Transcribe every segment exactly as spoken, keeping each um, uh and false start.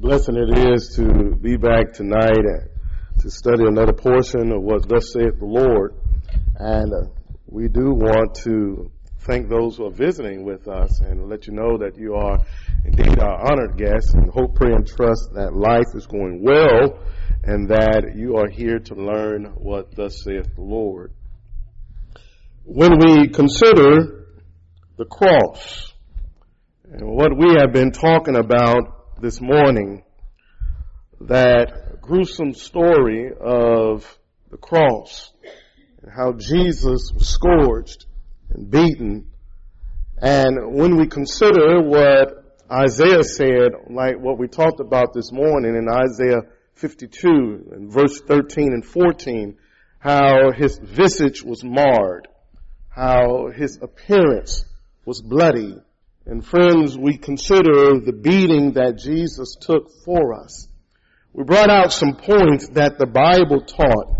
blessing it is to be back tonight and to study another portion of what thus saith the Lord. And uh, we do want to thank those who are visiting with us and let you know that you are indeed our honored guests, and hope, pray, and trust that life is going well and that you are here to learn what thus saith the Lord. When we consider the cross and what we have been talking about this morning, that gruesome story of the cross and how Jesus was scourged and beaten. And when we consider what Isaiah said, like what we talked about this morning in Isaiah fifty-two and verse thirteen and fourteen, how his visage was marred, how his appearance was bloody. And friends, we consider the beating that Jesus took for us. We brought out some points that the Bible taught,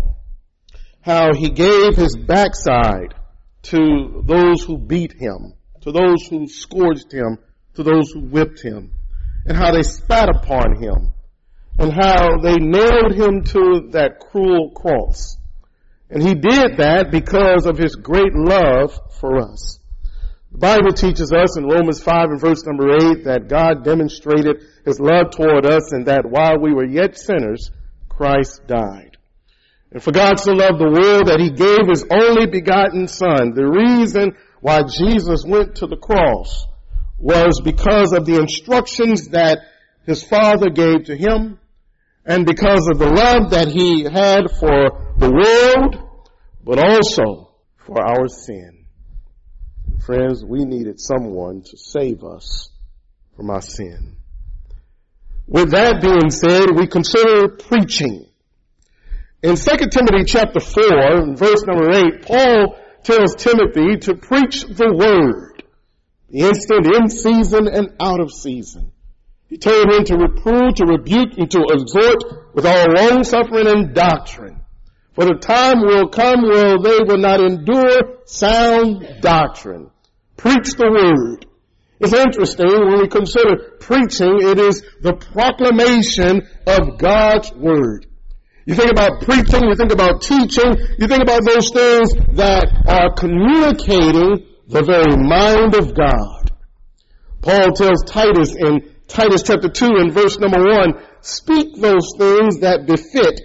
how he gave his backside to those who beat him, to those who scourged him, to those who whipped him, and how they spat upon him, and how they nailed him to that cruel cross. And he did that because of his great love for us. The Bible teaches us in Romans five and verse number eight that God demonstrated his love toward us, and that while we were yet sinners, Christ died. And for God so loved the world that he gave his only begotten Son. The reason why Jesus went to the cross was because of the instructions that his Father gave to him, and because of the love that he had for the world, but also for our sin. Friends, we needed someone to save us from our sin. With that being said, we consider preaching. In Second Timothy chapter four, verse number eight, Paul tells Timothy to preach the word, the instant, in season, and out of season. He told him to reprove, to rebuke, and to exhort with all long suffering and doctrine. For the time will come where they will not endure sound doctrine. Preach the word. It's interesting when we consider preaching, it is the proclamation of God's word. You think about preaching, you think about teaching, you think about those things that are communicating the very mind of God. Paul tells Titus in Titus chapter two and verse number one, speak those things that befit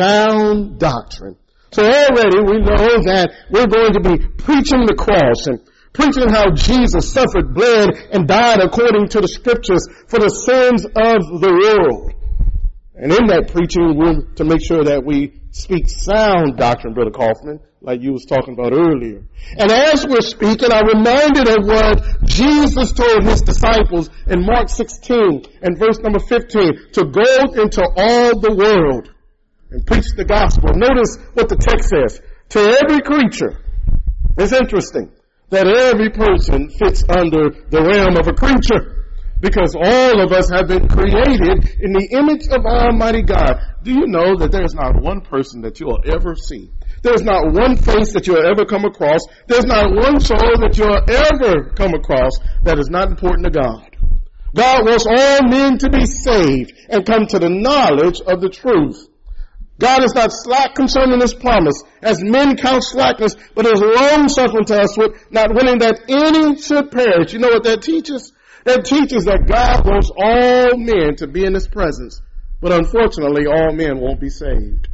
sound doctrine. So already we know that we're going to be preaching the cross and preaching how Jesus suffered, bled, and died according to the scriptures for the sins of the world. And in that preaching, we're to make sure that we speak sound doctrine, Brother Kaufman, like you was talking about earlier. And as we're speaking, I'm reminded of what Jesus told his disciples in Mark sixteen and verse number fifteen, to go into all the world and preach the gospel. Notice what the text says. To every creature. It's interesting that every person fits under the realm of a creature, because all of us have been created in the image of Almighty God. Do you know that there's not one person that you'll ever see? There's not one face that you'll ever come across. There's not one soul that you'll ever come across that is not important to God. God wants all men to be saved and come to the knowledge of the truth. God is not slack concerning his promise, as men count slackness, but is long suffering to us, with not willing that any should perish. You know what that teaches? That teaches that God wants all men to be in his presence, but unfortunately all men won't be saved.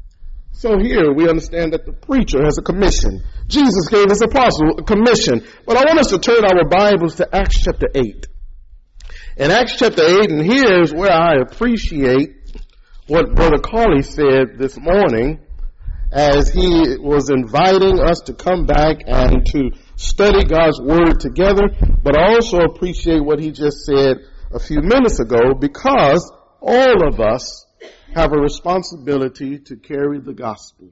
So here we understand that the preacher has a commission. Jesus gave his apostle a commission. But I want us to turn our Bibles to Acts chapter eight. In Acts chapter eight, and here's where I appreciate what Brother Carley said this morning as he was inviting us to come back and to study God's word together, but I also appreciate what he just said a few minutes ago, because all of us have a responsibility to carry the gospel.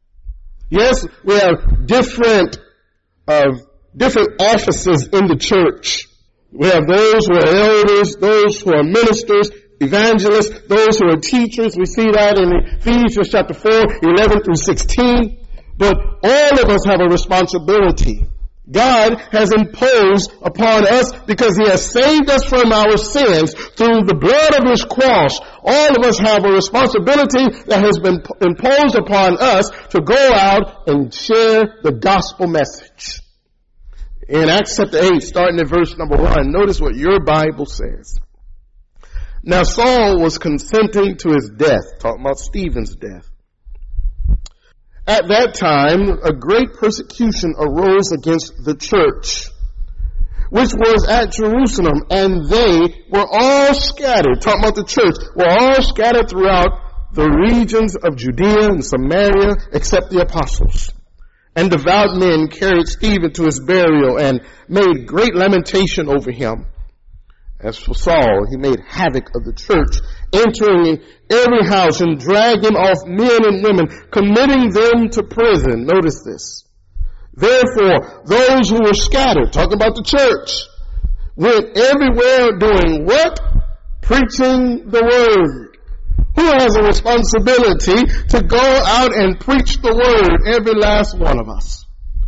Yes, we have different uh, different offices in the church. We have those who are elders, those who are ministers, evangelists, those who are teachers. We see that in Ephesians chapter four, eleven through sixteen. But all of us have a responsibility. God has imposed upon us because he has saved us from our sins through the blood of his cross. All of us have a responsibility that has been imposed upon us to go out and share the gospel message. In Acts chapter eight, starting at verse number one, notice what your Bible says. Now Saul was consenting to his death, talking about Stephen's death. At that time, a great persecution arose against the church, which was at Jerusalem, and they were all scattered, talking about the church, were all scattered throughout the regions of Judea and Samaria, except the apostles. And devout men carried Stephen to his burial and made great lamentation over him. As for Saul, he made havoc of the church, entering every house and dragging off men and women, committing them to prison. Notice this. Therefore, those who were scattered, talking about the church, went everywhere doing what? Preaching the word. Who has a responsibility to go out and preach the word? Every last one of us.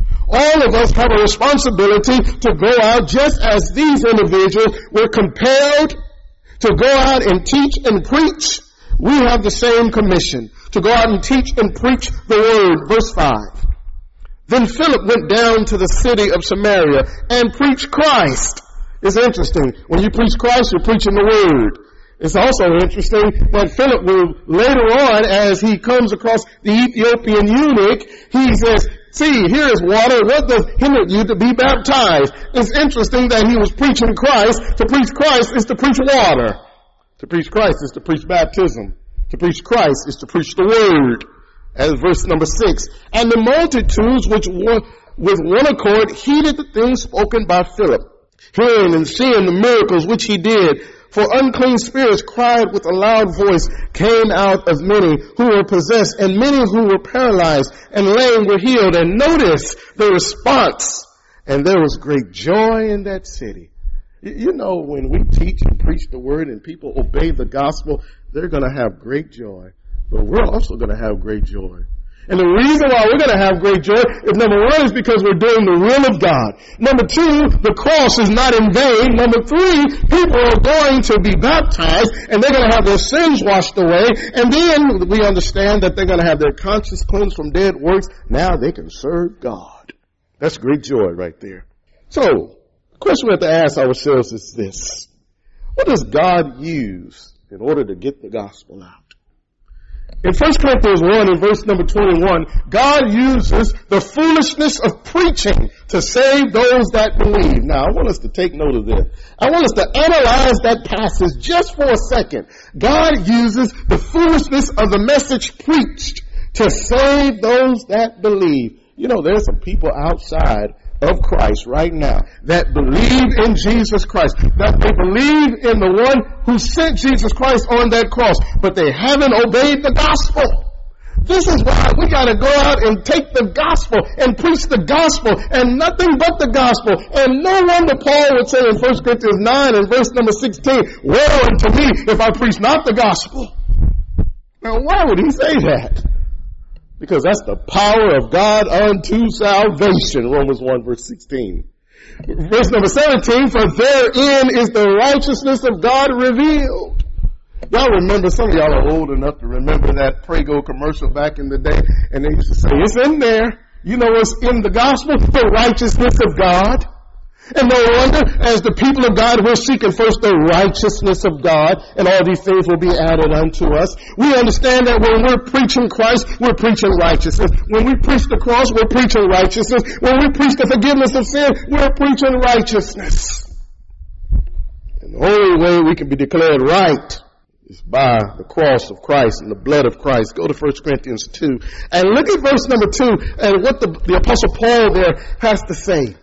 All of us have a responsibility to go out just as these individuals were compelled to go out and teach and preach. We have the same commission to go out and teach and preach the word. Verse five. Then Philip went down to the city of Samaria and preached Christ. It's interesting. When you preach Christ, you're preaching the word. It's also interesting that Philip will later on, as he comes across the Ethiopian eunuch, he says, see, here is water. What does hinder you to be baptized? It's interesting that he was preaching Christ. To preach Christ is to preach water. To preach Christ is to preach baptism. To preach Christ is to preach the word. As verse number six. And the multitudes which were with one accord heeded the things spoken by Philip, hearing and seeing the miracles which he did. For unclean spirits cried with a loud voice, came out of many who were possessed, and many who were paralyzed and lame were healed. And notice the response. And there was great joy in that city. You know, when we teach and preach the word and people obey the gospel, they're going to have great joy. But we're also going to have great joy. And the reason why we're going to have great joy is, number one, is because we're doing the will of God. Number two, the cross is not in vain. Number three, people are going to be baptized and they're going to have their sins washed away. And then we understand that they're going to have their conscience cleansed from dead works. Now they can serve God. That's great joy right there. So, the question we have to ask ourselves is this. What does God use in order to get the gospel out? In First Corinthians one, in verse number twenty-one, God uses the foolishness of preaching to save those that believe. Now, I want us to take note of this. I want us to analyze that passage just for a second. God uses the foolishness of the message preached to save those that believe. You know, there's some people outside of Christ right now that believe in Jesus Christ, that they believe in the one who sent Jesus Christ on that cross, but they haven't obeyed the gospel. This is why we got to go out and take the gospel and preach the gospel and nothing but the gospel. And no wonder Paul would say in First Corinthians nine and verse number sixteen, woe unto me if I preach not the gospel. Now, why would he say that? Because that's the power of God unto salvation. Romans one verse sixteen. Verse number seventeen, for therein is the righteousness of God revealed. Y'all remember, some of y'all are old enough to remember that Prego commercial back in the day. And they used to say, it's in there. You know what's in the gospel? The righteousness of God. And no wonder, as the people of God, we're seeking first the righteousness of God, and all these things will be added unto us. We understand that when we're preaching Christ, we're preaching righteousness. When we preach the cross, we're preaching righteousness. When we preach the forgiveness of sin, we're preaching righteousness. And the only way we can be declared right is by the cross of Christ and the blood of Christ. Go to First Corinthians two and look at verse number two and what the, the Apostle Paul there has to say.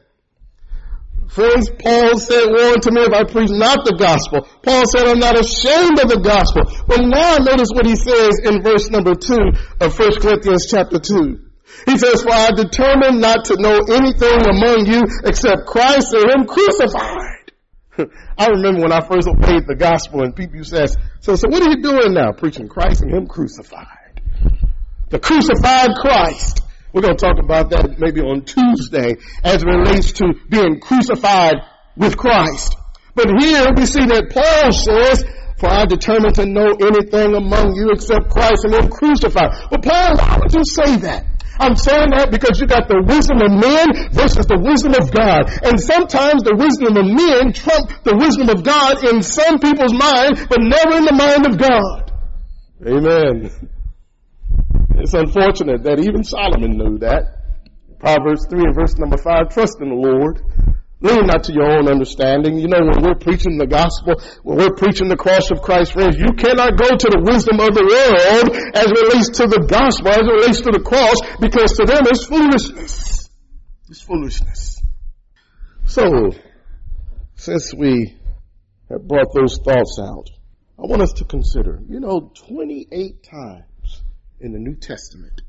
Friends, Paul said, woe unto me if I preach not the gospel. Paul said, I'm not ashamed of the gospel. But now notice what he says in verse number two of First Corinthians chapter two. He says, for I determined not to know anything among you except Christ and him crucified. I remember when I first obeyed the gospel and people used to ask, so, so what are you doing now? Preaching Christ and him crucified. The crucified Christ. We're going to talk about that maybe on Tuesday as it relates to being crucified with Christ. But here we see that Paul says, for I determined to know anything among you except Christ and him crucified. Well, Paul, why would you say that? I'm saying that because you got the wisdom of men versus the wisdom of God. And sometimes the wisdom of men trump the wisdom of God in some people's mind, but never in the mind of God. Amen. It's unfortunate that even Solomon knew that. Proverbs three and verse number five, trust in the Lord. Lean not to your own understanding. You know, when we're preaching the gospel, when we're preaching the cross of Christ, friends, you cannot go to the wisdom of the world as it relates to the gospel, as it relates to the cross, because to them it's foolishness. It's foolishness. So, since we have brought those thoughts out, I want us to consider, you know, twenty-eight times in the New Testament,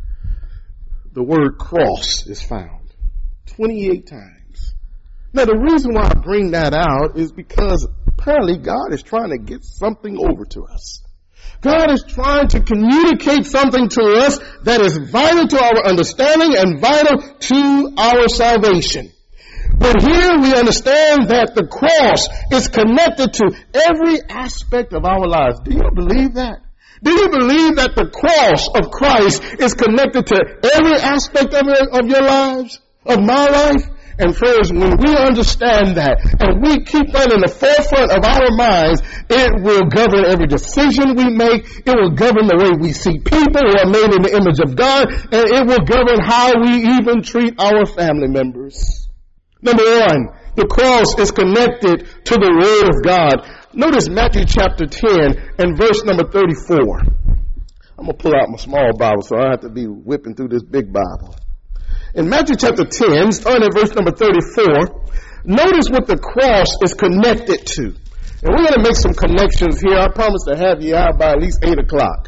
the word cross is found. twenty-eight times. Now, the reason why I bring that out is because apparently God is trying to get something over to us. God is trying to communicate something to us that is vital to our understanding and vital to our salvation. But here we understand that the cross is connected to every aspect of our lives. Do you believe that? Do you believe that the cross of Christ is connected to every aspect of your, of your lives, of my life? And friends, when we understand that and we keep that in the forefront of our minds, it will govern every decision we make. It will govern the way we see people who are made in the image of God, and it will govern how we even treat our family members. Number one, the cross is connected to the Word of God. Notice Matthew chapter ten and verse number thirty-four. I'm going to pull out my small Bible so I don't have to be whipping through this big Bible. In Matthew chapter ten, starting at verse number thirty-four, notice what the cross is connected to. And we're going to make some connections here. I promise to have you out by at least eight o'clock.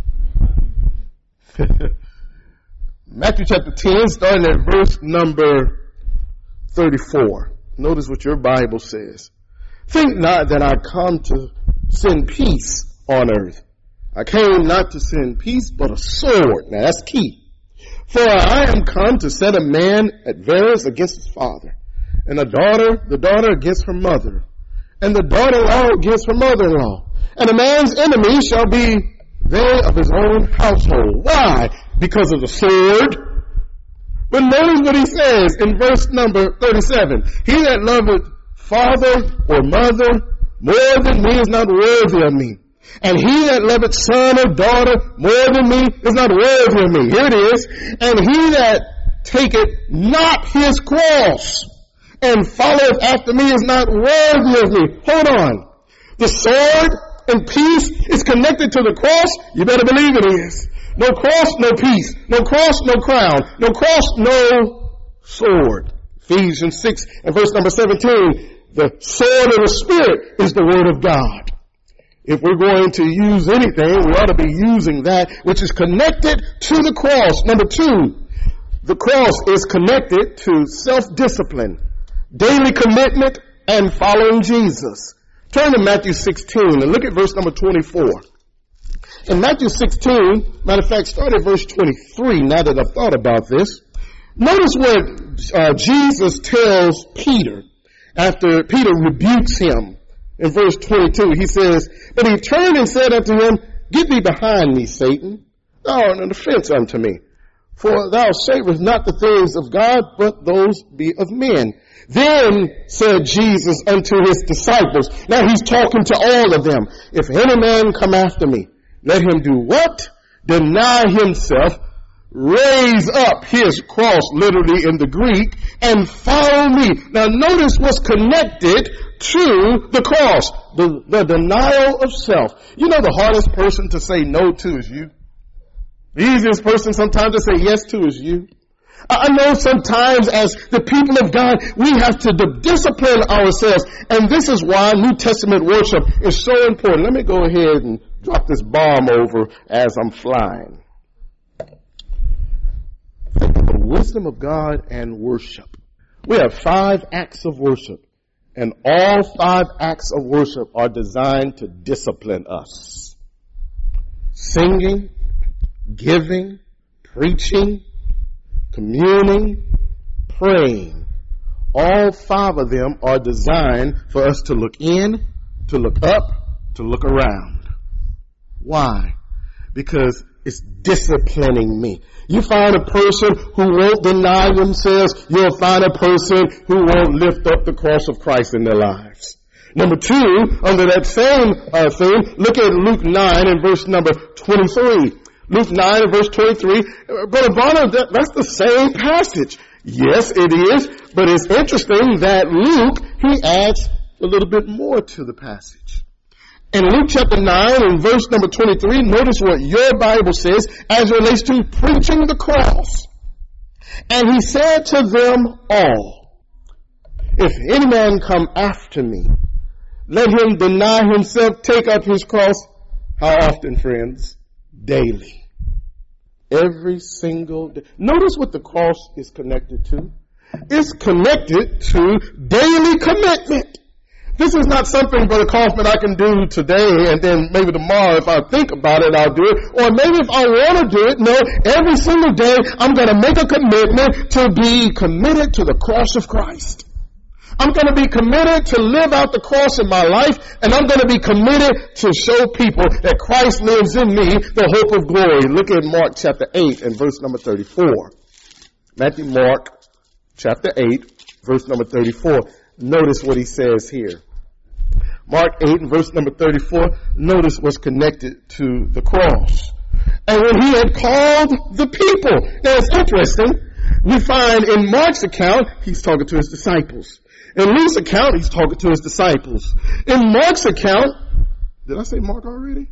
Matthew chapter ten, starting at verse number thirty-four. Notice what your Bible says. Think not that I come to send peace on earth. I came not to send peace, but a sword. Now that's key. For I am come to set a man at variance against his father, and a daughter, the daughter against her mother, and the daughter-in-law against her mother-in-law. And a man's enemy shall be they of his own household. Why? Because of the sword. But notice what he says in verse number thirty-seven. He that loveth father or mother more than me is not worthy of me. And he that loveth son or daughter more than me is not worthy of me. Here it is. And he that taketh not his cross and followeth after me is not worthy of me. Hold on. The sword and peace is connected to the cross. You better believe it is. No cross, no peace. No cross, no crown. No cross, no sword. Ephesians six and verse number seventeen. The sword of the Spirit is the Word of God. If we're going to use anything, we ought to be using that which is connected to the cross. Number two, the cross is connected to self-discipline, daily commitment, and following Jesus. Turn to Matthew sixteen and look at verse number twenty-four. In Matthew sixteen, matter of fact, start at verse twenty-three now that I've thought about this. Notice what uh, Jesus tells Peter after Peter rebukes him. In verse twenty-two, he says, but he turned and said unto him, get thee behind me, Satan. Thou art an offense unto me. For thou savorest not the things of God, but those be of men. Then said Jesus unto his disciples, now he's talking to all of them, if any man come after me, let him do what? Deny himself, raise up his cross, literally in the Greek, and follow me. Now notice what's connected to the cross, the, the denial of self. You know the hardest person to say no to is you. The easiest person sometimes to say yes to is you. I know sometimes as the people of God, we have to discipline ourselves. And this is why New Testament worship is so important. Let me go ahead and drop this bomb over as I'm flying. The wisdom of God and worship. We have five acts of worship. And all five acts of worship are designed to discipline us. Singing, giving, preaching, communing, praying. All five of them are designed for us to look in, to look up, to look around. Why? Because it's disciplining me. You find a person who won't deny themselves, you'll find a person who won't lift up the cross of Christ in their lives. Number two, under that same uh, theme, look at Luke nine and verse number twenty-three. Luke nine and verse twenty-three. Brother Bonner, that, that's the same passage. Yes, it is, but it's interesting that Luke, he adds a little bit more to the passage. In Luke chapter nine and verse number twenty-three, notice what your Bible says as it relates to preaching the cross. And he said to them all, if any man come after me, let him deny himself, take up his cross. How often, friends? Daily. Every single day. Notice what the cross is connected to. It's connected to daily commitment. This is not something, Brother Kaufman, I can do today and then maybe tomorrow if I think about it, I'll do it. Or maybe if I want to do it. No, every single day I'm going to make a commitment to be committed to the cross of Christ. I'm going to be committed to live out the cross in my life, and I'm going to be committed to show people that Christ lives in me, the hope of glory. Look at Mark chapter eight and verse number thirty-four. Matthew, Mark chapter eight, verse number thirty-four. Notice what he says here. Mark eight and verse number thirty-four, notice what's connected to the cross. And when he had called the people, now it's interesting, we find in Mark's account, he's talking to his disciples. In Luke's account, he's talking to his disciples. In Mark's account, did I say Mark already?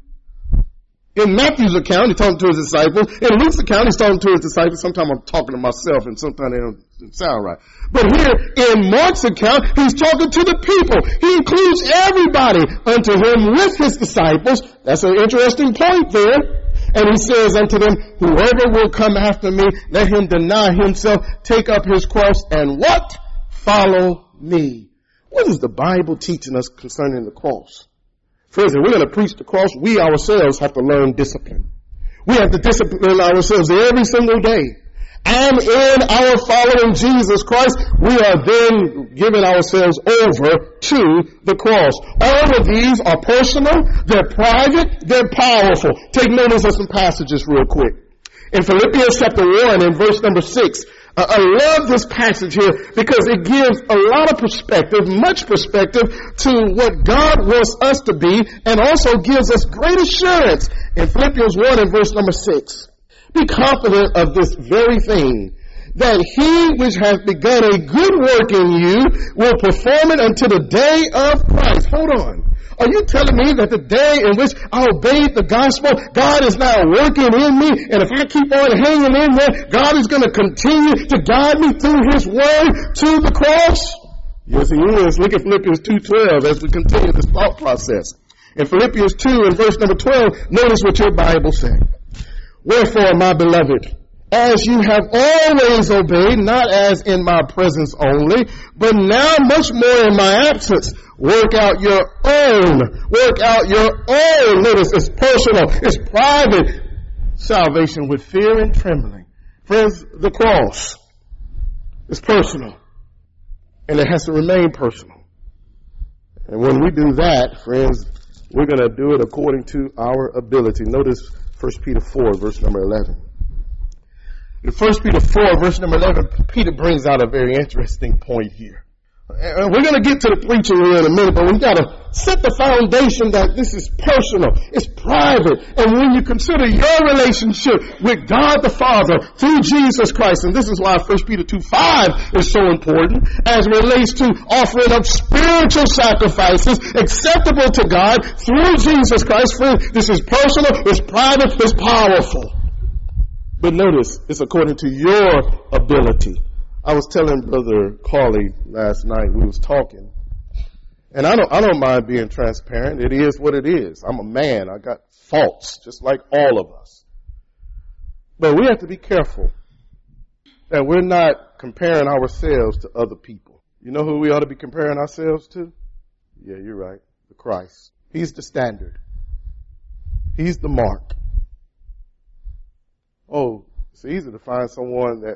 In Matthew's account, he's talking to his disciples. In Luke's account, he's talking to his disciples. Sometimes I'm talking to myself and sometimes it don't sound right. But here in Mark's account, he's talking to the people. He includes everybody unto him with his disciples. That's an interesting point there. And he says unto them, whoever will come after me, let him deny himself, take up his cross, and what? Follow me. What is the Bible teaching us concerning the cross? Friends, if we're going to preach the cross, we ourselves have to learn discipline. We have to discipline ourselves every single day. And in our following Jesus Christ, we are then giving ourselves over to the cross. All of these are personal, they're private, they're powerful. Take notice of some passages real quick. In Philippians chapter one and verse number six, Uh, I love this passage here because it gives a lot of perspective, much perspective to what God wants us to be, and also gives us great assurance in Philippians one and verse number six. Be confident of this very thing, that he which hath begun a good work in you will perform it until the day of Christ. Hold on. Are you telling me that the day in which I obeyed the gospel, God is now working in me, and if I keep on hanging in there, God is going to continue to guide me through his word to the cross? Yes, he is. Look at Philippians two twelve as we continue this thought process. In Philippians two and verse number twelve, notice what your Bible says. Wherefore, my beloved, as you have always obeyed, not as in my presence only, but now much more in my absence, work out your own, work out your own, notice it's personal, it's private, salvation with fear and trembling. Friends, the cross is personal, and it has to remain personal. And when we do that, friends, we're going to do it according to our ability. Notice First Peter four, verse number eleven. In First Peter four, verse number eleven, Peter brings out a very interesting point here. And we're going to get to the preaching here in a minute, but we've got to set the foundation that this is personal, it's private. And when you consider your relationship with God the Father through Jesus Christ, and this is why First Peter two five is so important, as it relates to offering up spiritual sacrifices acceptable to God through Jesus Christ. Friend, this is personal, it's private, it's powerful. But notice, it's according to your ability. I was telling Brother Carly last night, we was talking, and I don't, I don't mind being transparent. It is what it is. I'm a man. I got faults, just like all of us. But we have to be careful that we're not comparing ourselves to other people. You know who we ought to be comparing ourselves to? Yeah, you're right. The Christ. He's the standard. He's the mark. Oh, it's easy to find someone that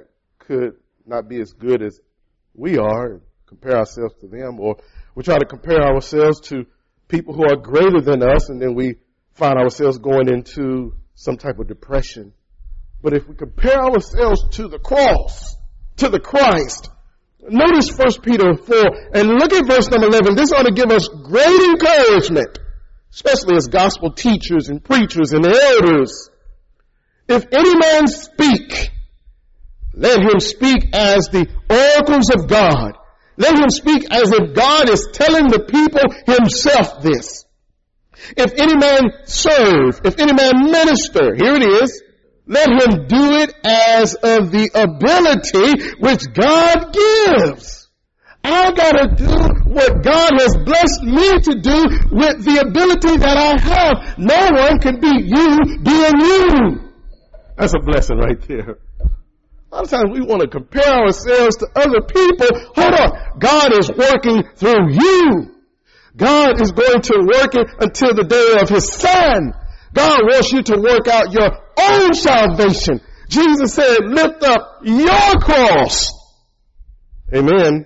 could not be as good as we are and compare ourselves to them, or we try to compare ourselves to people who are greater than us, and then we find ourselves going into some type of depression. But if we compare ourselves to the cross, to the Christ, notice First Peter four, and look at verse number eleven. This ought to give us great encouragement, especially as gospel teachers and preachers and elders. If any man speak, let him speak as the oracles of God. Let him speak as if God is telling the people himself this. If any man serve, if any man minister, here it is, let him do it as of the ability which God gives. I gotta do what God has blessed me to do with the ability that I have. No one can beat you being you. That's a blessing right there. A lot of times we want to compare ourselves to other people. Hold on. God is working through you. God is going to work it until the day of his son. God wants you to work out your own salvation. Jesus said, lift up your cross. Amen.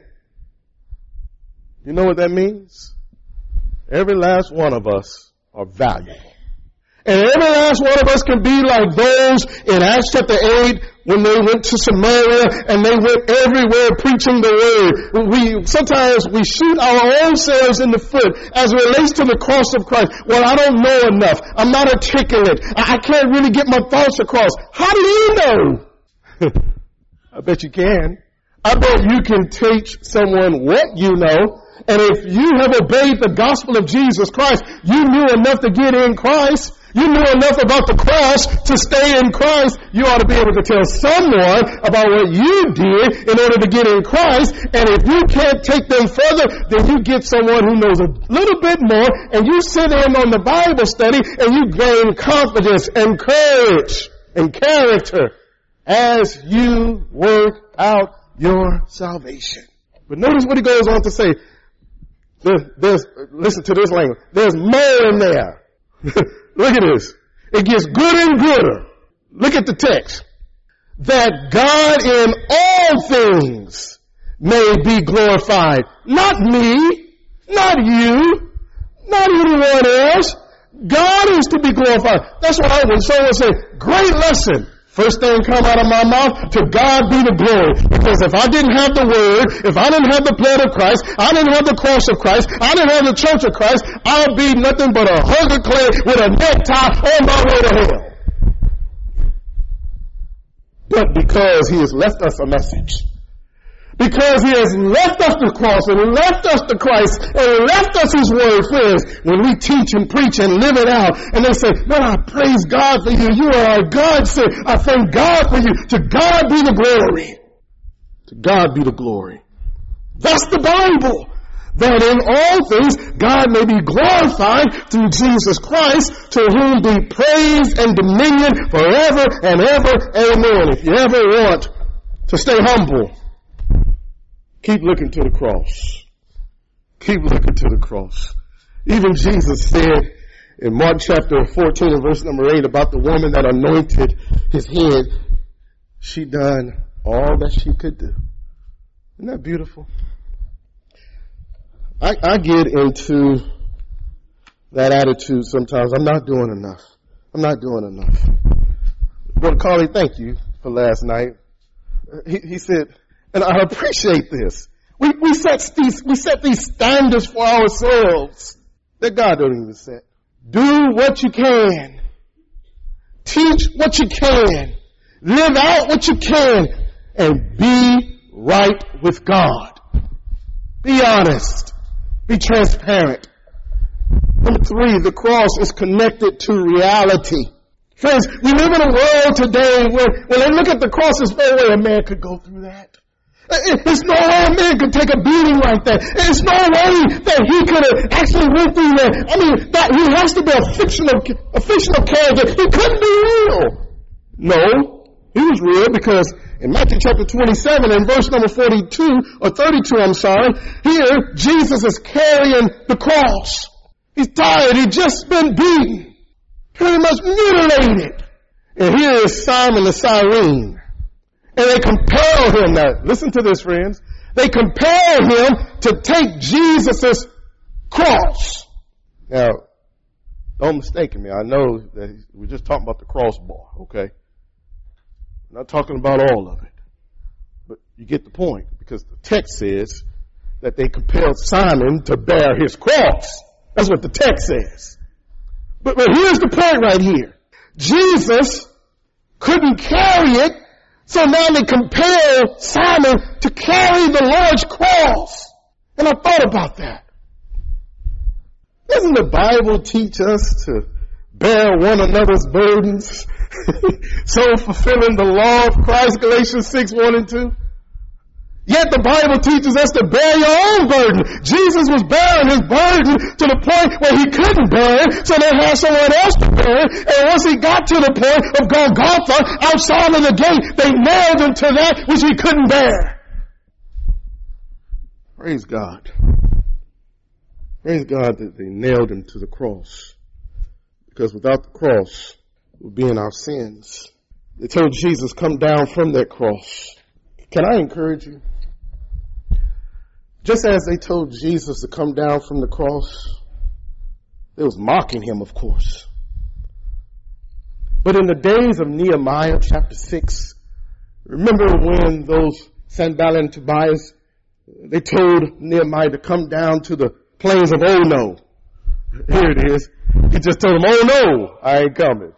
You know what that means? Every last one of us are valuable. And every last one of us can be like those in Acts chapter eight when they went to Samaria and they went everywhere preaching the word. We, sometimes we shoot our own selves in the foot as it relates to the cross of Christ. Well, I don't know enough. I'm not articulate. I, I can't really get my thoughts across. How do you know? I bet you can. I bet you can teach someone what you know. And if you have obeyed the gospel of Jesus Christ, you knew enough to get in Christ. You knew enough about the cross to stay in Christ. You ought to be able to tell someone about what you did in order to get in Christ. And if you can't take them further, then you get someone who knows a little bit more, and you sit in on the Bible study and you gain confidence and courage and character as you work out your salvation. But notice what he goes on to say. There, there's, listen to this language. There's more in there. Look at this. It gets gooder and gooder. Look at the text. That God in all things may be glorified. Not me, not you, not anyone else. God is to be glorified. That's why when someone say, great lesson, first thing come out of my mouth, to God be the glory. Because if I didn't have the word, if I didn't have the blood of Christ, I didn't have the cross of Christ, I didn't have the church of Christ, I'll be nothing but a hunk of clay with a necktie on my way to hell. But because he has left us a message, because he has left us the cross and left us the Christ and left us his word, friends, when we teach and preach and live it out, and they say, man, I praise God for you. You are our God, sir. I thank God for you. To God be the glory. To God be the glory. That's the Bible. That in all things God may be glorified through Jesus Christ, to whom be praise and dominion forever and ever. Amen. If you ever want to stay humble, keep looking to the cross. Keep looking to the cross. Even Jesus said in Mark chapter fourteen and verse number eight about the woman that anointed his head, she done all that she could do. Isn't that beautiful? I, I get into that attitude sometimes. I'm not doing enough. I'm not doing enough. Brother Carly, thank you for last night. He, he said, and I appreciate this. We, we set these, we set these standards for ourselves that God don't even set. Do what you can. Teach what you can. Live out what you can. And be right with God. Be honest. Be transparent. Number three, the cross is connected to reality. Friends, we live in a world today where when they look at the cross, there's no way a man could go through that. There's no way a man could take a beating like that. There's no way that he could have actually went through that. I mean, that he has to be a fictional, a fictional character. He couldn't be real. No, he was real, because in Matthew chapter twenty-seven and verse number forty-two, or thirty-two, I'm sorry, here Jesus is carrying the cross. He's tired. He's just been beaten, pretty much mutilated. And here is Simon the Cyrene. And they compelled him, now listen to this, friends. They compelled him to take Jesus' cross. Now, don't mistake me. I know that we're just talking about the crossbar, okay? I'm not talking about all of it. But you get the point, because the text says that they compelled Simon to bear his cross. That's what the text says. But, but here's the point right here. Jesus couldn't carry it, so now they compel Simon to carry the Lord's cross. And I thought about that. Doesn't the Bible teach us to bear one another's burdens? So fulfilling the law of Christ, Galatians six, one and two. Yet the Bible teaches us to bear your own burden. Jesus was bearing his burden to the point where he couldn't bear it, so they had someone else to bear it. And once he got to the point of Golgotha, outside of the gate, they nailed him to that which he couldn't bear. Praise God. Praise God that they nailed him to the cross. Because without the cross, we'd be in our sins. They told Jesus, come down from that cross. Can I encourage you? Just as they told Jesus to come down from the cross, they was mocking him, of course. But in the days of Nehemiah chapter six, remember when those Sanballat and Tobias, they told Nehemiah to come down to the plains of Ono. Here it is. He just told them, oh no, I ain't coming.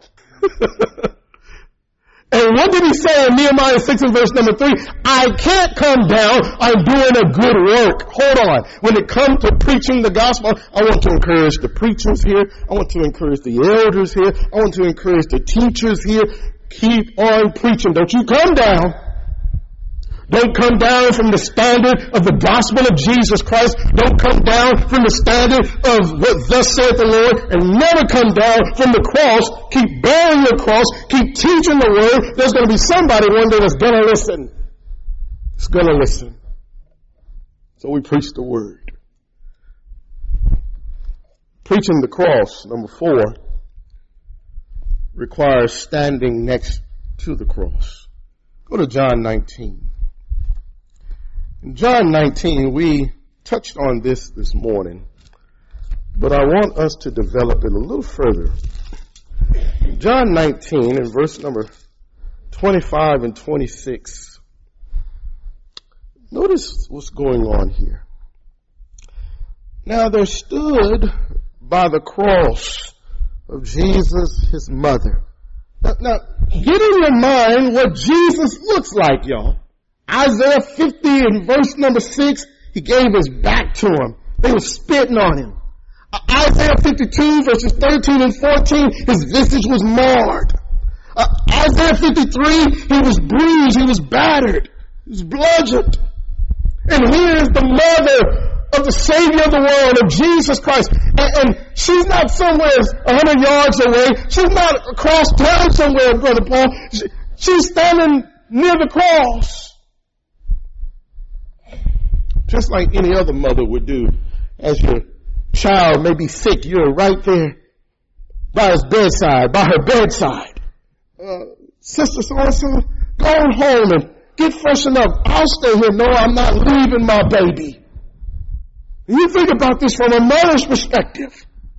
And what did he say in Nehemiah six and verse number three? I can't come down. I'm doing a good work. Hold on. When it comes to preaching the gospel, I want to encourage the preachers here. I want to encourage the elders here. I want to encourage the teachers here. Keep on preaching. Don't you come down. Don't come down from the standard of the gospel of Jesus Christ. Don't come down from the standard of what thus saith the Lord, and never come down from the cross. Keep bearing your cross. Keep teaching the word. There's going to be somebody one day that's going to listen. It's going to listen. So we preach the word. Preaching the cross, number four, requires standing next to the cross. Go to John nineteen. In John nineteen, we touched on this this morning, but I want us to develop it a little further. John nineteen, in verse number twenty-five and twenty-six, notice what's going on here. Now there stood by the cross of Jesus, his mother. Now, now get in your mind what Jesus looks like, y'all. Isaiah fifty in verse number six, he gave his back to him. They were spitting on him. Uh, Isaiah fifty-two verses thirteen and fourteen, his visage was marred. Uh, Isaiah fifty-three, he was bruised, he was battered, he was bludgeoned. And here is the mother of the Savior of the world, of Jesus Christ. And, and she's not somewhere a hundred yards away. She's not across town somewhere, Brother Paul. She, she's standing near the cross. Just like any other mother would do. As your child may be sick, you're right there by his bedside, by her bedside. Uh, Sister so-and-so, go on home and get freshened up. I'll stay here. No, I'm not leaving my baby. You think about this from a mother's perspective.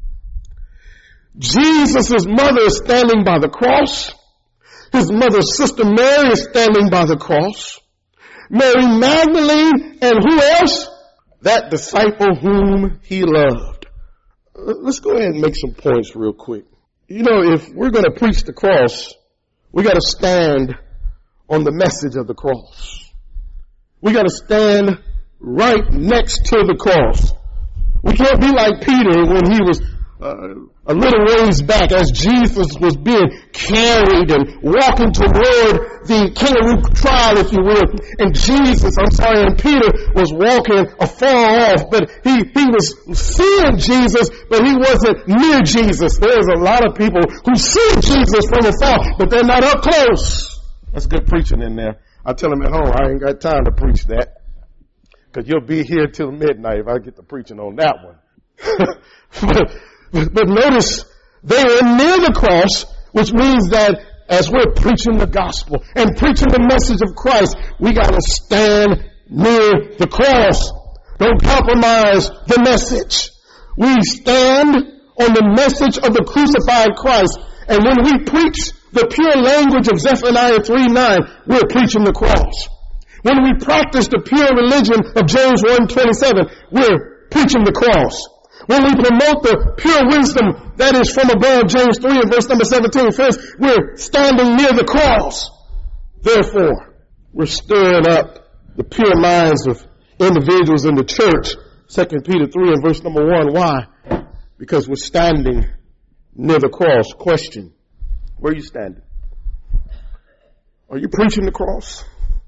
Jesus' mother is standing by the cross. His mother's sister Mary is standing by the cross. Mary Magdalene, and who else? That disciple whom he loved. Let's go ahead and make some points real quick. You know, if we're going to preach the cross, we got to stand on the message of the cross. We got to stand right next to the cross. We can't be like Peter when he was uh, a little ways back as Jesus was being carried and walking toward the kangaroo trial, if you will. And Jesus, I'm sorry, and Peter was walking afar off, but he, he was seeing Jesus, but he wasn't near Jesus. There's a lot of people who see Jesus from afar, but they're not up close. That's good preaching in there. I tell them at home, I ain't got time to preach that. Because you'll be here till midnight if I get to preaching on that one. but, but notice they were near the cross, which means that as we're preaching the gospel and preaching the message of Christ, we got to stand near the cross. Don't compromise the message. We stand on the message of the crucified Christ. And when we preach the pure language of Zephaniah three nine, we're preaching the cross. When we practice the pure religion of James one twenty-seven, we're preaching the cross. When we promote the pure wisdom that is from above, James three and verse number seventeen, friends, we're standing near the cross. Therefore, we're stirring up the pure minds of individuals in the church. Second Peter three and verse number one. Why? Because we're standing near the cross. Question: where are you standing? Are you preaching the cross?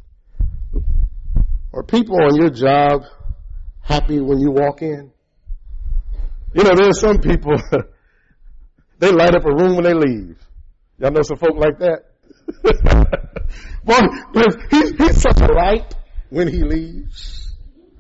Are people on your job happy when you walk in? You know, there's some people, they light up a room when they leave. Y'all know some folk like that? Well, he, he's such a light when he leaves.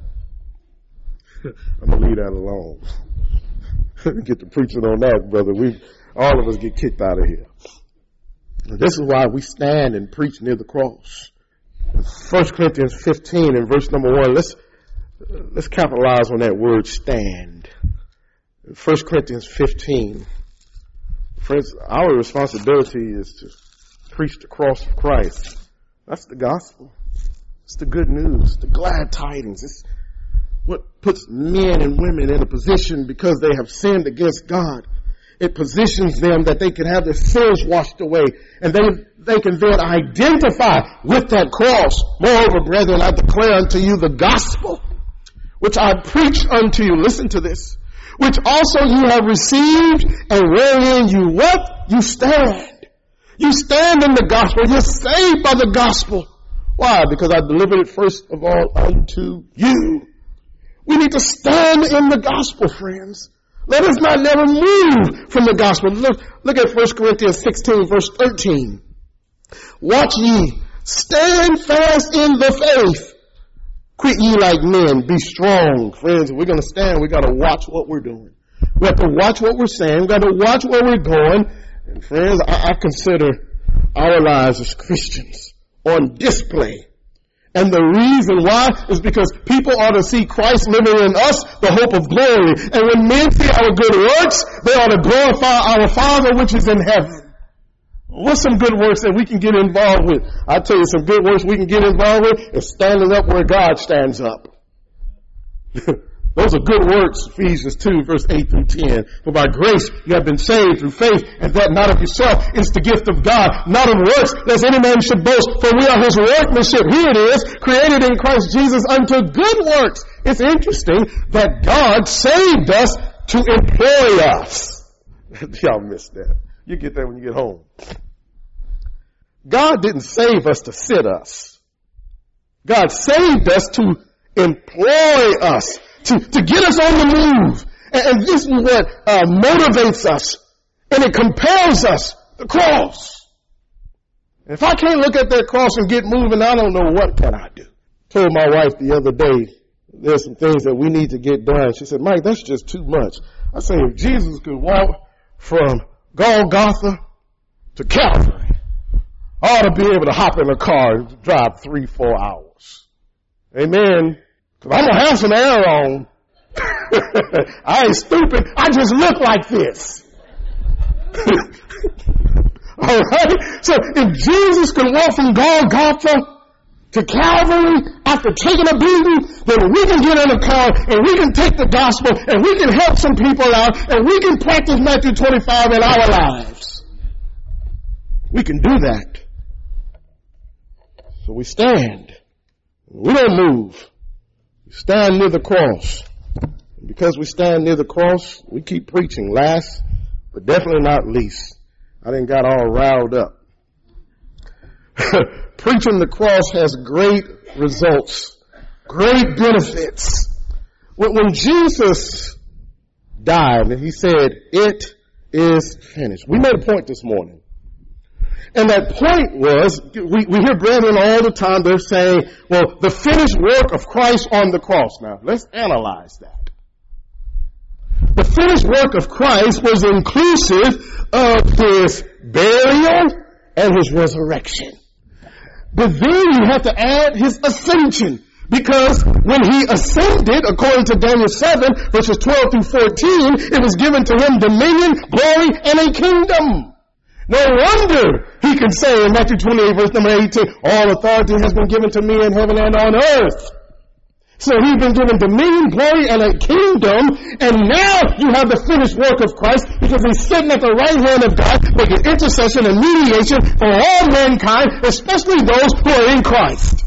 I'm going to leave that alone. Get to preaching on that, brother. We, all of us get kicked out of here. This is why we stand and preach near the cross. First Corinthians fifteen and verse number one. Let's, let's capitalize on that word stand. First Corinthians fifteen. Friends, our responsibility is to preach the cross of Christ. That's the gospel. It's the good news, the glad tidings. It's what puts men and women in a position because they have sinned against God. It positions them that they can have their sins washed away, and they they can then identify with that cross. Moreover, brethren, I declare unto you the gospel, which I preach unto you. Listen to this. Which also you have received, and wherein you what? You stand. You stand in the gospel. You're saved by the gospel. Why? Because I delivered it first of all unto you. We need to stand in the gospel, friends. Let us not never move from the gospel. Look, look at First Corinthians sixteen, verse thirteen. Watch ye, stand fast in the faith. Quit ye like men, be strong. Friends, if we're going to stand, we got to watch what we're doing. We have to watch what we're saying. We got to watch where we're going. And friends, I, I consider our lives as Christians on display. And the reason why is because people ought to see Christ living in us, the hope of glory. And when men see our good works, they ought to glorify our Father which is in heaven. What's some good works that we can get involved with? I'll tell you some good works we can get involved with is standing up where God stands up. Those are good works, Ephesians two, verse eight through ten. For by grace you have been saved through faith, and that not of yourself, it's the gift of God, not of works, lest any man should boast. For we are his workmanship, here it is, created in Christ Jesus unto good works. It's interesting that God saved us to employ us. Y'all missed that. You get that when you get home. God didn't save us to sit us. God saved us to employ us. To, to get us on the move. And, and this is what uh, motivates us. And it compels us. The cross. If I can't look at that cross and get moving, I don't know what can I do. Told my wife the other day, there's some things that we need to get done. She said, Mike, that's just too much. I said, if Jesus could walk from Golgotha to Calvary, I ought to be able to hop in a car and drive three, four hours. Amen. Cause I'm gonna have some air on. I ain't stupid. I just look like this. All right. So if Jesus could walk from Golgotha to Calvary after taking a beating, then we can get in a car and we can take the gospel and we can help some people out and we can practice Matthew twenty-five in our lives. We can do that. So we stand. We don't move. We stand near the cross. And because we stand near the cross, we keep preaching. Last, but definitely not least, I didn't got all riled up. Preaching the cross has great results, great benefits. When Jesus died and he said, it is finished. We made a point this morning. And that point was, we, we hear brethren all the time, they're saying, well, the finished work of Christ on the cross. Now, let's analyze that. The finished work of Christ was inclusive of his burial and his resurrection. But then you have to add his ascension. Because when he ascended, according to Daniel seven, verses twelve through fourteen, it was given to him dominion, glory, and a kingdom. No wonder he can say in Matthew twenty-eight, verse number eighteen, all authority has been given to me in heaven and on earth. So he's been given dominion, glory, and a kingdom, and now you have the finished work of Christ because he's sitting at the right hand of God, making intercession and mediation for all mankind, especially those who are in Christ.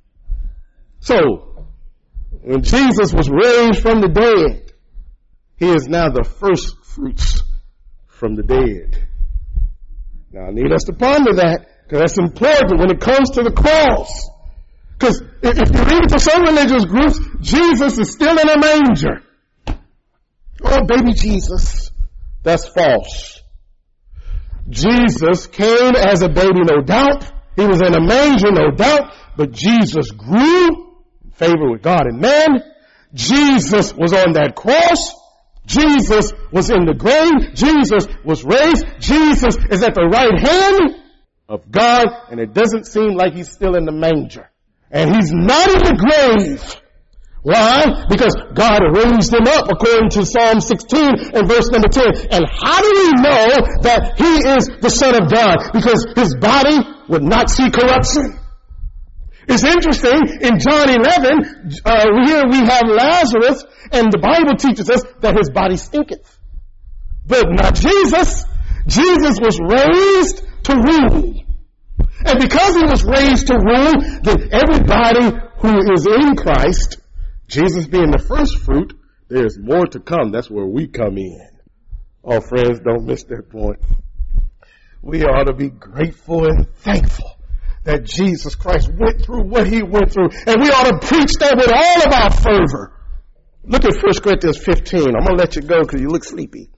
So, when Jesus was raised from the dead, he is now the first fruits from the dead. Now, I need us to ponder that, because that's important when it comes to the cross. Because if you read it to some religious groups, Jesus is still in a manger. Oh, baby Jesus. That's false. Jesus came as a baby, no doubt. He was in a manger, no doubt. But Jesus grew in favor with God and man. Jesus was on that cross. Jesus was in the grave. Jesus was raised. Jesus is at the right hand of God. And it doesn't seem like he's still in the manger. And he's not in the grave. Why? Because God raised him up according to Psalm sixteen and verse number ten. And how do we know that he is the Son of God? Because his body would not see corruption. It's interesting, in John eleven, uh, here we have Lazarus, and the Bible teaches us that his body stinketh. But not Jesus. Jesus was raised to rule. And because he was raised to rule, then everybody who is in Christ, Jesus being the first fruit, there's more to come. That's where we come in. Oh, friends, don't miss that point. We ought to be grateful and thankful that Jesus Christ went through what he went through. And we ought to preach that with all of our fervor. Look at First Corinthians fifteen. I'm going to let you go because you look sleepy.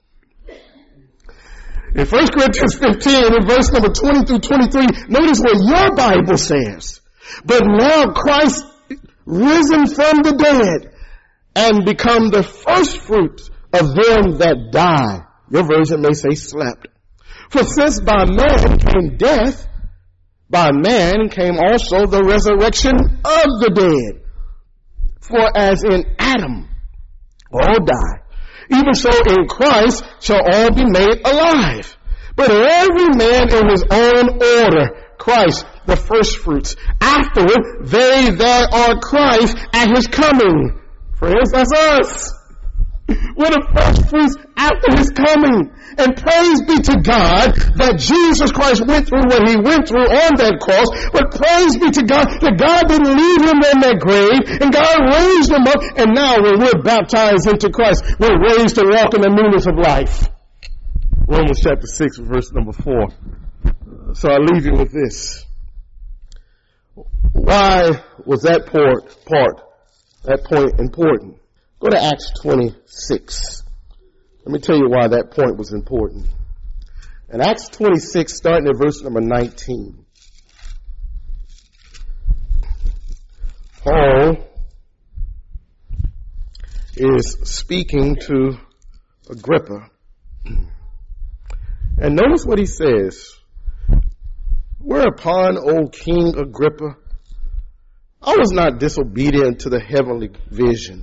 In First Corinthians fifteen, in verse number twenty through twenty-three, notice what your Bible says. But now Christ risen from the dead and become the first fruits of them that die. Your version may say slept. For since by man came death, by man came also the resurrection of the dead. For as in Adam all die, even so in Christ shall all be made alive. But every man in his own order. Christ, the first fruits. Afterward, they that are Christ at his coming. Friends, that's us. We're the first fruits after his coming. And praise be to God that Jesus Christ went through what he went through on that cross. But praise be to God that God didn't leave him in that grave. And God raised him up. And now when we're baptized into Christ, we're raised to walk in the newness of life. Romans chapter six, verse number four. So I leave you with this. Why was that part, part, that point important? Go to Acts twenty-six. Let me tell you why that point was important. In Acts twenty-six, starting at verse number nineteen. Paul is speaking to Agrippa. And notice what he says. Whereupon, O King Agrippa, I was not disobedient to the heavenly vision,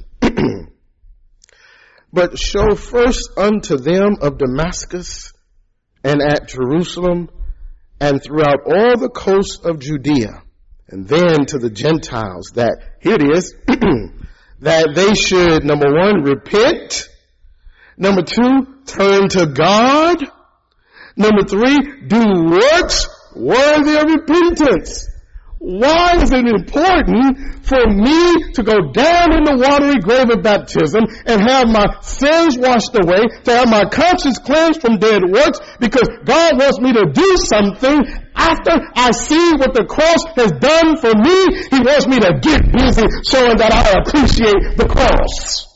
but show first unto them of Damascus and at Jerusalem and throughout all the coasts of Judea, and then to the Gentiles that, here it is, that they should, number one, repent, number two, turn to God, number three, do works worthy of repentance. Why is it important for me to go down in the watery grave of baptism and have my sins washed away, to have my conscience cleansed from dead works? Because God wants me to do something after I see what the cross has done for me. He wants me to get busy showing that I appreciate the cross.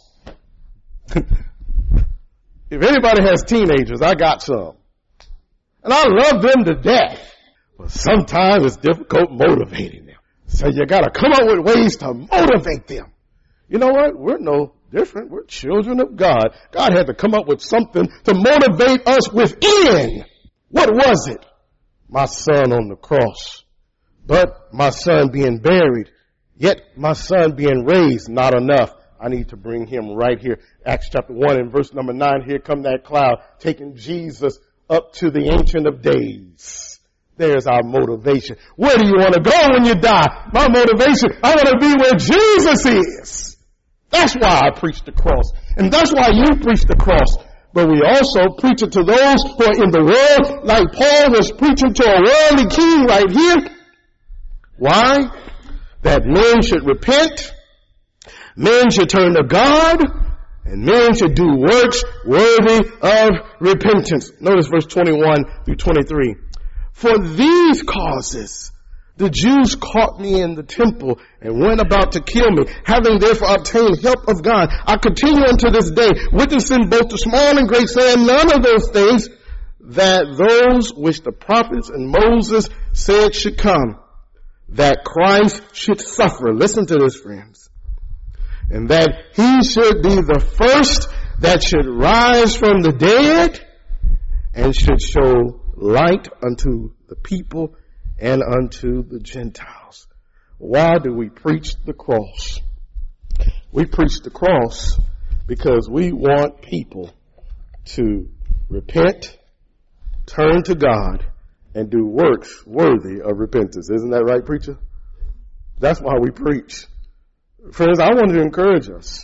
If anybody has teenagers, I got some. And I love them to death. But sometimes it's difficult motivating them. So you gotta come up with ways to motivate them. You know what? We're no different. We're children of God. God had to come up with something to motivate us within. What was it? my son on the cross. But my son being buried, yet my son being raised, not enough. I need to bring him right here. Acts chapter one and verse number nine. Here come that cloud, taking Jesus up to the Ancient of Days. There's our motivation. Where do you want to go when you die? My motivation, I want to be where Jesus is. That's why I preach the cross. And that's why you preach the cross. But we also preach it to those who are in the world, like Paul was preaching to a worldly king right here. Why? That men should repent, men should turn to God, and men should do works worthy of repentance. Notice verse twenty-one through twenty-three. For these causes the Jews caught me in the temple and went about to kill me. Having therefore obtained help of God, I continue unto this day, witnessing both the small and great, saying none of those things that those which the prophets and Moses said should come, that Christ should suffer. Listen to this, friends. And that he should be the first that should rise from the dead and should show light unto the people and unto the Gentiles. Why do we preach the cross? We preach the cross because we want people to repent, turn to God, and do works worthy of repentance. Isn't that right, preacher? That's why we preach. Friends, I want to encourage us.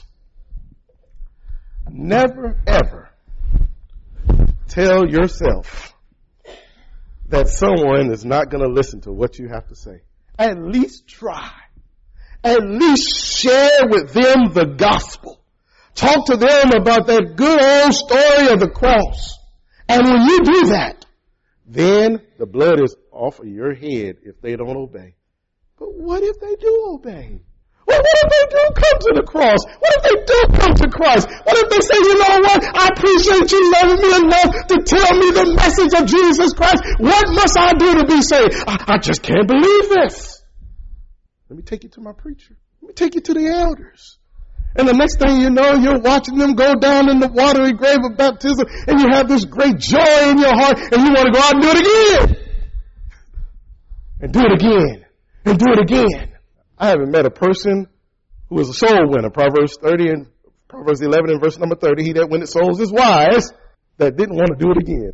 Never, ever tell yourself that someone is not going to listen to what you have to say. At least try. At least share with them the gospel. Talk to them about that good old story of the cross. And when you do that, then the blood is off of your head if they don't obey. But what if they do obey? Well, what if they do come to the cross? What if they do come to Christ? What if they say, you know what? I appreciate you loving me enough to tell me the message of Jesus Christ. What must I do to be saved? I, I just can't believe this. Let me take you to my preacher. Let me take you to the elders. And the next thing you know, you're watching them go down in the watery grave of baptism, and you have this great joy in your heart, and you want to go out and do it again. And do it again. And do it again. I haven't met a person who is a soul winner. Proverbs thirty and Proverbs eleven and verse number thirty. He that winneth souls is wise, that didn't want to do it again.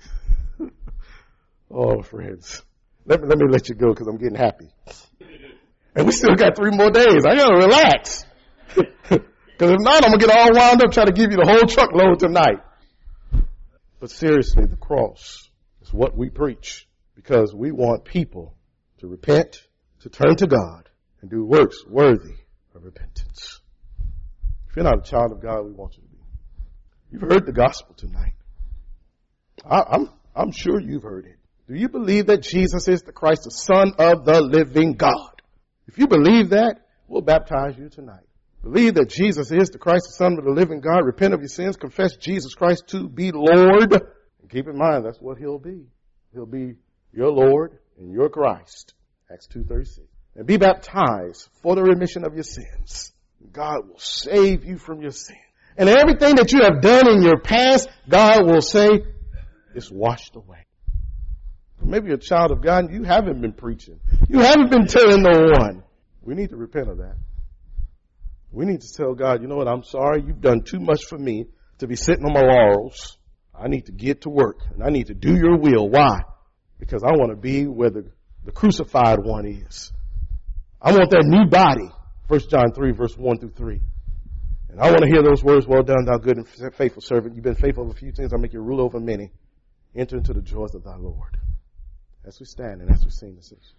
Oh, friends. Let me, let me let you go because I'm getting happy. And we still got three more days. I got to relax. Because if not, I'm going to get all wound up trying to give you the whole truckload tonight. But seriously, the cross is what we preach because we want people to repent, to turn to God, and do works worthy of repentance. If you're not a child of God, we want you to be. You've heard the gospel tonight. I, I'm, I'm sure you've heard it. Do you believe that Jesus is the Christ, the Son of the living God? If you believe that, we'll baptize you tonight. Believe that Jesus is the Christ, the Son of the living God. Repent of your sins. Confess Jesus Christ to be Lord. And keep in mind, that's what he'll be. He'll be your Lord and your Christ. Acts two thirty-six. And be baptized for the remission of your sins. God will save you from your sin. And everything that you have done in your past, God will say, it's washed away. Maybe you're a child of God and you haven't been preaching. You haven't been telling no one. We need to repent of that. We need to tell God, you know what, I'm sorry. You've done too much for me to be sitting on my laurels. I need to get to work and I need to do your will. Why? Because I want to be where the, the crucified one is. I want that new body. First John three, verse one through three. And I want to hear those words, well done, thou good and faithful servant. You've been faithful over a few things. I'll make you rule over many. Enter into the joys of thy Lord. As we stand and as we sing this.